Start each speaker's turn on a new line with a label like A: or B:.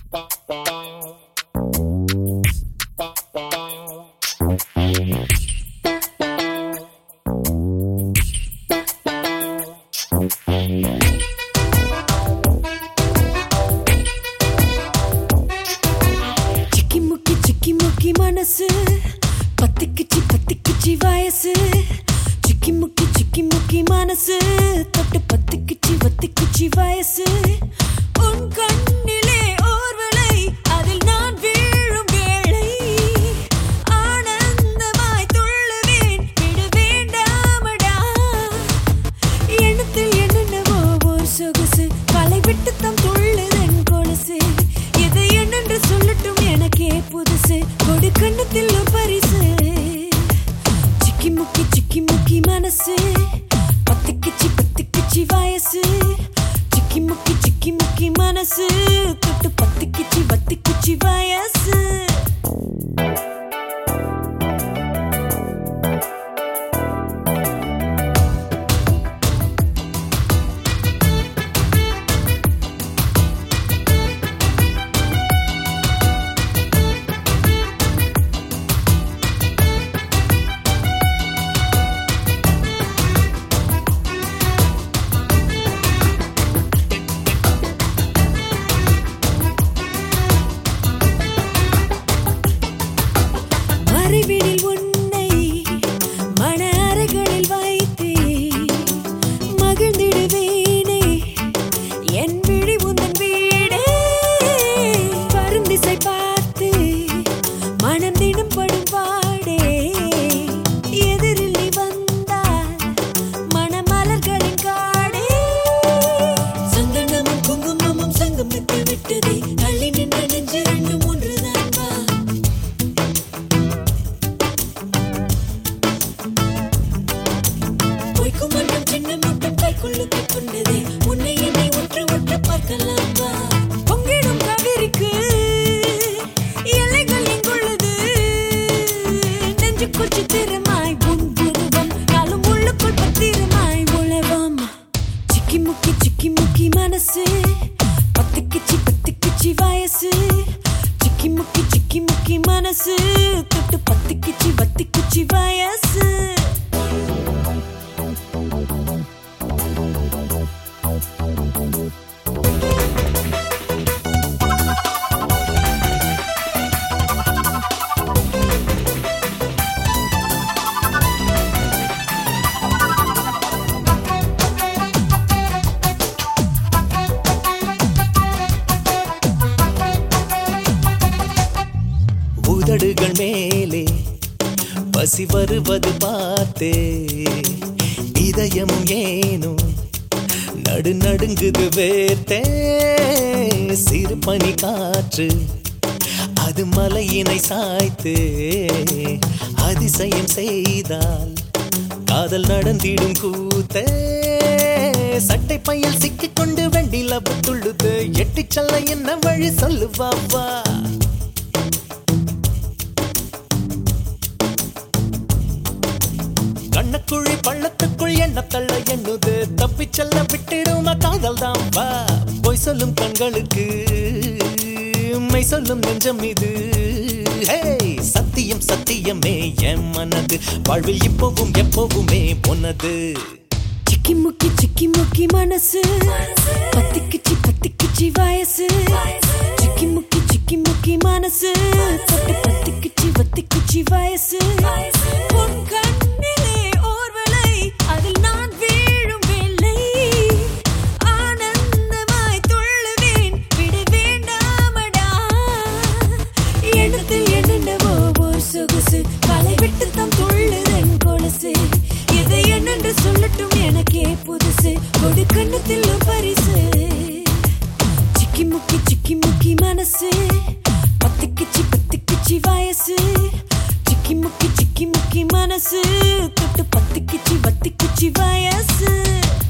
A: சிக்கி மனசு பத்திக்குச்சி வயசு சிக்கி முக்கி மனசு தொட்டு பத்திக்குச்சி வயசு உன் கண்ணிலே ஓர்வலை அதில் நான் வீழும் வேளை ஆனந்தமாய் துள்ளுவேன் விட வேண்டாமடா எண்ணத்தில் என்னென்னவோ ஒரு சொகுசு கலை விட்டு தம் துள்ளுதன் கொலுசு எதை என்னென்று சொல்லட்டும் எனக்கே புதுசு கொடு கண்ணத்தில் ஒரு பரிசு சிக்கி முக்கி மனசு பத்திக்குச்சி வயசு சிக்கி முக்கி மனசு தொட்டு பத்திக்குச்சி வயசு அறிவினில் உன்னை மன அறைகளில் வைத்தே மகிழ்ந்திடுவேனே என் விழி உந்தன் வீடே பருந்திசை பார்த்து மனம் தினம் படும் பாடே எதிரில் நீ வந்தால் மணமலர்களின் காடே சந்தனமும் குங்குமமும் சங்கமித்து விட்டதே தள்ளி நின்ற நெஞ்சு ரெண்டும் ஒன்றுதான் வா சின்ன மட்டும் கைக்குள்ளுக்கு கொண்டதே உன்னை என்னை ஒற்ற பார்க்கலாம் வா பொங்கிடும் கவிரிக்கு எல்லைகள் எங்குள்ளது நெஞ்சு குச்சி திருமாய் புன்புருவம் நாளும் உள்ளுக்குள் பத்திரமாய் உழவம் சிக்கி முக்கி மனசு பத்திக்குச்சி வயசு சிக்கி முக்கி மனசு தொட்டு பத்திக்குச்சி வயசு
B: உதடுகள் மேலே பசி வருவது பார்த்தே இதயமும் ஏனும் நடுங்குது வேர்த்தே சிறு பனி காற்று அது மலையினை சாய்த்து அதிசயம் செய்தால் காதல் நடந்திடும் கூத்தே சட்டை பையில் சிக்கிக்கொண்டு வெண்டில துள்ளுது எட்டிச் செல்ல என்ன வழி சொல்லுவாவா கண்ணக்குழி பள்ளத்துக்குள் என்ன தள்ள எண்ணுது தப்பி செல்ல விட்டிடுமா காதல் தான் வா பொய் சொல்லும் கண்களுக்கு மெய் சொல்லும் நெஞ்சம் இது சத்தியமே என் மனது வாழ்வில் இப்போவும் எப்போவுமே பொன்னது
A: சிக்கி முக்கி மனசு பத்திக்குச்சி வயசு சிக்கி முக்கி மனசு பத்திக்குச்சி வயசு உன் கண்ணிலே ஓர்வலை அதில் நான் வீழும் வேளை ஆனந்தமாய் துள்ளுவேன் விட வேண்டாமடா எண்ணத்தில் என்னென்னவோ ஒரு சொகுசு கலை விட்டு தம் துள்ளுதன் கொலுசு எதை என்னென்று சொல்லட்டும் எனக்கே புதுசு கொடு கண்ணத்தில் ஒரு பரிசு சிக்கி முக்கி மனசு பத்திக்குச்சி வயசு சிக்கி முக்கி மனசு தொட்டு பத்திக்குச்சி வயசு